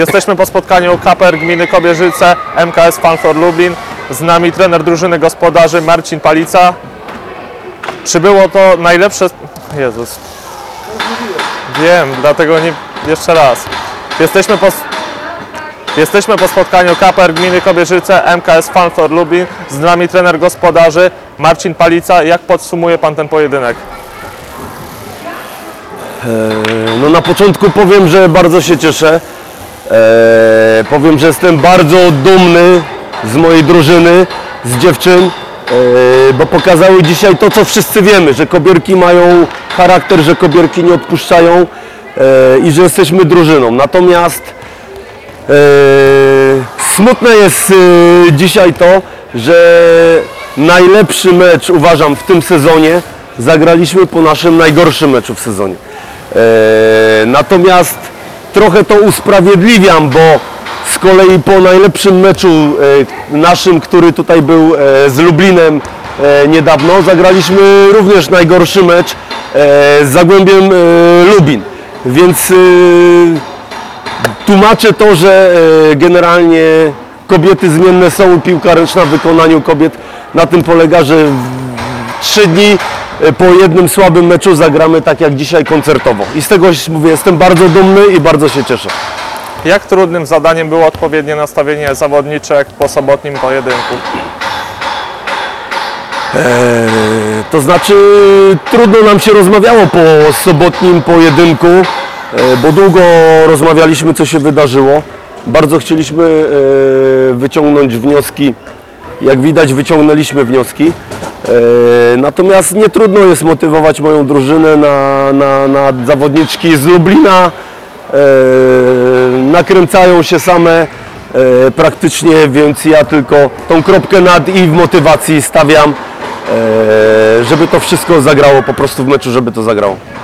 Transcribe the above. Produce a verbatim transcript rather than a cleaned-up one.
Jesteśmy po spotkaniu K P R Gminy Kobierzyce, M K S Fanfor Lublin. Z nami trener drużyny gospodarzy Marcin Palica. Przybyło to najlepsze... Jezus. Wiem, dlatego nie... Jeszcze raz. Jesteśmy po... Jesteśmy po spotkaniu K P R Gminy Kobierzyce, M K S Fanfor Lublin. Z nami trener gospodarzy Marcin Palica. Jak podsumuje Pan ten pojedynek? No na początku powiem, że bardzo się cieszę. Eee, powiem, że jestem bardzo dumny z mojej drużyny, z dziewczyn, eee, bo pokazały dzisiaj to, co wszyscy wiemy, że kobierki mają charakter, że kobierki nie odpuszczają eee, i że jesteśmy drużyną. Natomiast eee, smutne jest eee, dzisiaj to, że najlepszy mecz, uważam, w tym sezonie zagraliśmy po naszym najgorszym meczu w sezonie. Eee, natomiast trochę to usprawiedliwiam, bo z kolei po najlepszym meczu e, naszym, który tutaj był e, z Lublinem e, niedawno, zagraliśmy również najgorszy mecz e, z Zagłębiem e, Lubin. Więc e, tłumaczę to, że e, generalnie kobiety zmienne są i piłka ręczna w wykonaniu kobiet na tym polega, że w trzy dni po jednym słabym meczu zagramy tak jak dzisiaj koncertowo. I z tego mówię, jestem bardzo dumny i bardzo się cieszę. Jak trudnym zadaniem było odpowiednie nastawienie zawodniczek po sobotnim pojedynku? Eee, to znaczy trudno nam się rozmawiało po sobotnim pojedynku, e, bo długo rozmawialiśmy, co się wydarzyło. Bardzo chcieliśmy e, wyciągnąć wnioski. Jak widać, wyciągnęliśmy wnioski. E, natomiast nie trudno jest motywować moją drużynę na, na, na zawodniczki z Lublina. E, nakręcają się same e, praktycznie, więc ja tylko tą kropkę nad i w motywacji stawiam, e, żeby to wszystko zagrało po prostu w meczu, żeby to zagrało.